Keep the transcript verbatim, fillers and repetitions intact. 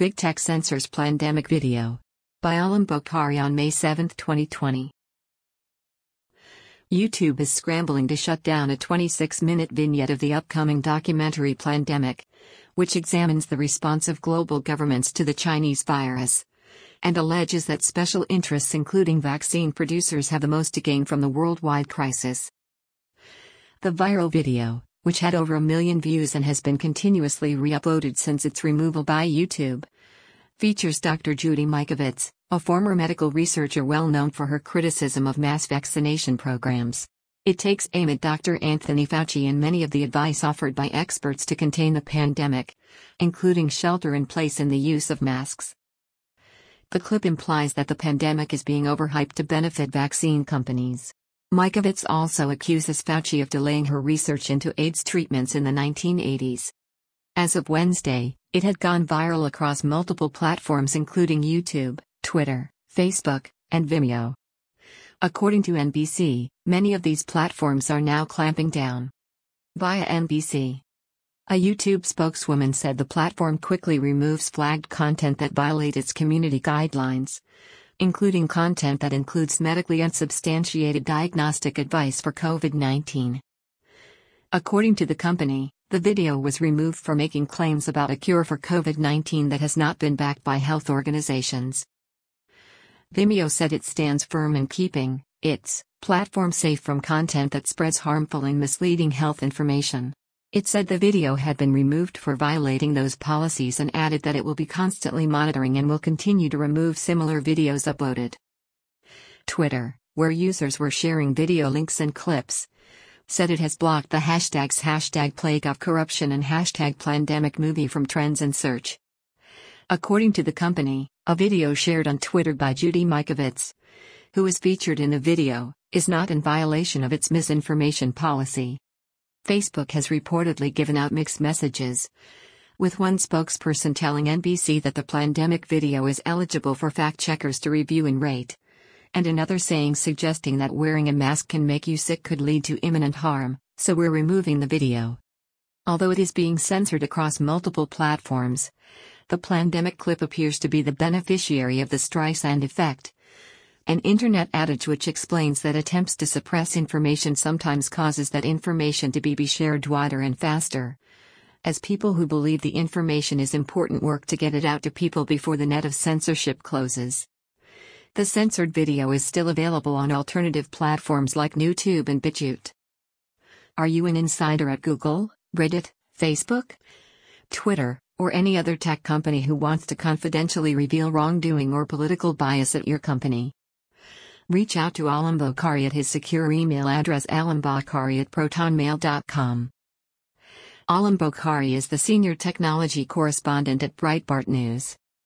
Big Tech Censors Plandemic Video. By Alam Bokhari on May seventh, twenty twenty. YouTube is scrambling to shut down a twenty-six minute vignette of the upcoming documentary Plandemic, which examines the response of global governments to the Chinese virus, and alleges that special interests including vaccine producers have the most to gain from the worldwide crisis. The viral video, which had over a million views and has been continuously re-uploaded since its removal by YouTube, features Doctor Judy Mikovits, a former medical researcher well known for her criticism of mass vaccination programs. It takes aim at Doctor Anthony Fauci and many of the advice offered by experts to contain the pandemic, including shelter in place and the use of masks. The clip implies that the pandemic is being overhyped to benefit vaccine companies. Mikovits also accuses Fauci of delaying her research into AIDS treatments in the nineteen eighties. As of Wednesday, it had gone viral across multiple platforms including YouTube, Twitter, Facebook, and Vimeo. According to N B C, many of these platforms are now clamping down. Via N B C, a YouTube spokeswoman said the platform quickly removes flagged content that violate its community guidelines, including content that includes medically unsubstantiated diagnostic advice for COVID nineteen. According to the company, the video was removed for making claims about a cure for COVID nineteen that has not been backed by health organizations. Vimeo said it stands firm in keeping its platform safe from content that spreads harmful and misleading health information. It said the video had been removed for violating those policies and added that it will be constantly monitoring and will continue to remove similar videos uploaded. Twitter, where users were sharing video links and clips, said it has blocked the hashtags hashtag plague of corruption and hashtag plandemic movie from trends and search. According to the company, a video shared on Twitter by Judy Mikovits, who is featured in the video, is not in violation of its misinformation policy. Facebook has reportedly given out mixed messages, with one spokesperson telling N B C that the Plandemic video is eligible for fact-checkers to review and rate, and another saying suggesting that wearing a mask can make you sick could lead to imminent harm, so we're removing the video. Although it is being censored across multiple platforms, the Plandemic clip appears to be the beneficiary of the Streisand effect, an internet adage which explains that attempts to suppress information sometimes causes that information to be, be shared wider and faster, as people who believe the information is important work to get it out to people before the net of censorship closes. The censored video is still available on alternative platforms like YouTube and BitChute. Are you an insider at Google, Reddit, Facebook, Twitter, or any other tech company who wants to confidentially reveal wrongdoing or political bias at your company? Reach out to Alam Bokhari at his secure email address alambokhari at protonmail dot com. Alam Bokhari is the senior technology correspondent at Breitbart News.